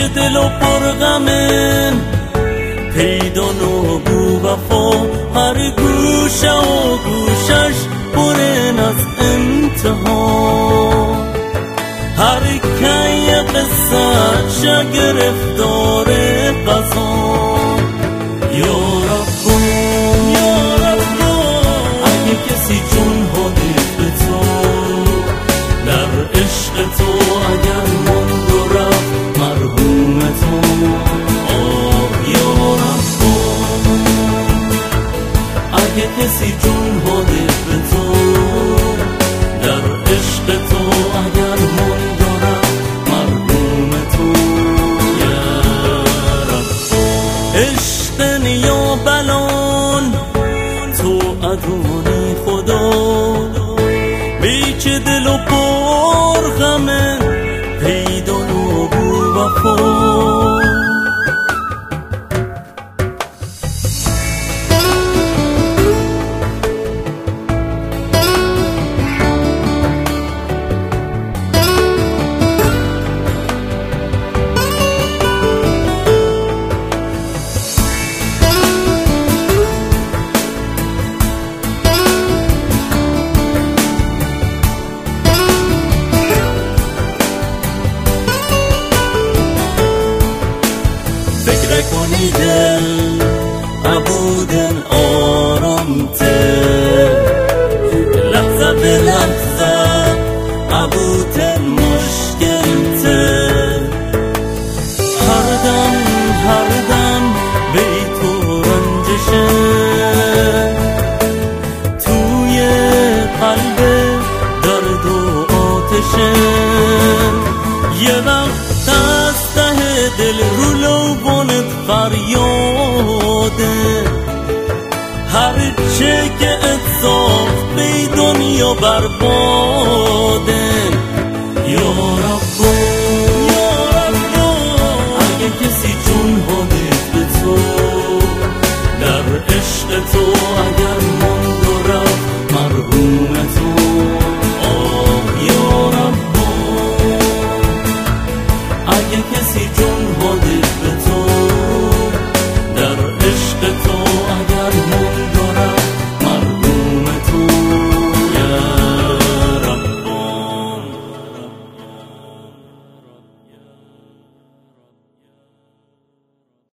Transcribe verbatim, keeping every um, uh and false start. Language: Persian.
پیچ دل و پرغمه پیدا نگو وفا هر گوشه و گوشش پرن از انتها هر کی قصه چه گرفتار قضا یا رب یا رب اگه کسی جون هاده به تو در عشق تو اگر ماند و رفت مرحوم تو آه یا رب اگه کسی جون هاده به تو در عشق تو اگر ماند و رفت مرحوم تو یا رب عشق یا بلان تو ادونی خدا بیچ دل و پر غمه پیدا نگو وفا کنی دل عبودن آرام تر لحظه به لحظه عبودن مشکل تر هر دم هر دم بی تو رنجشه توی قلب درد و آتشه یه وقت از ته دل رو لوبانت فریاده هر چه که اتصاف بی دنیا برباده یا رب یا رب اگه کسی جون هاده به تو در عشق تو